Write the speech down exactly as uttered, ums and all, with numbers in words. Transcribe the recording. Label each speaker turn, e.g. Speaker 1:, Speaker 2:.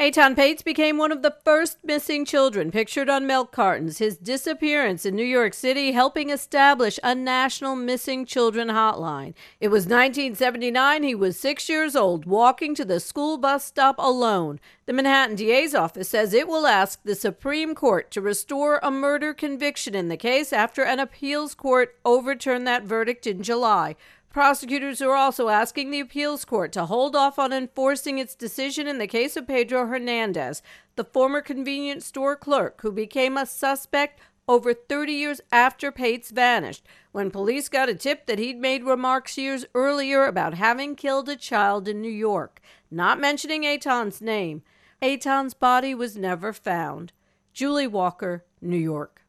Speaker 1: Aton Pates became one of the first missing children pictured on milk cartons, his disappearance in New York City helping establish a national missing children hotline. It was nineteen seventy-nine. He was six years old, walking to the school bus stop alone. The Manhattan D A's office says it will ask the Supreme Court to restore a murder conviction in the case after an appeals court overturned that verdict in July. Prosecutors are also asking the appeals court to hold off on enforcing its decision in the case of Pedro Hernandez, the former convenience store clerk who became a suspect over thirty years after Pates vanished, when police got a tip that he'd made remarks years earlier about having killed a child in New York, not mentioning Aton's name. Aton's body was never found. Julie Walker, New York.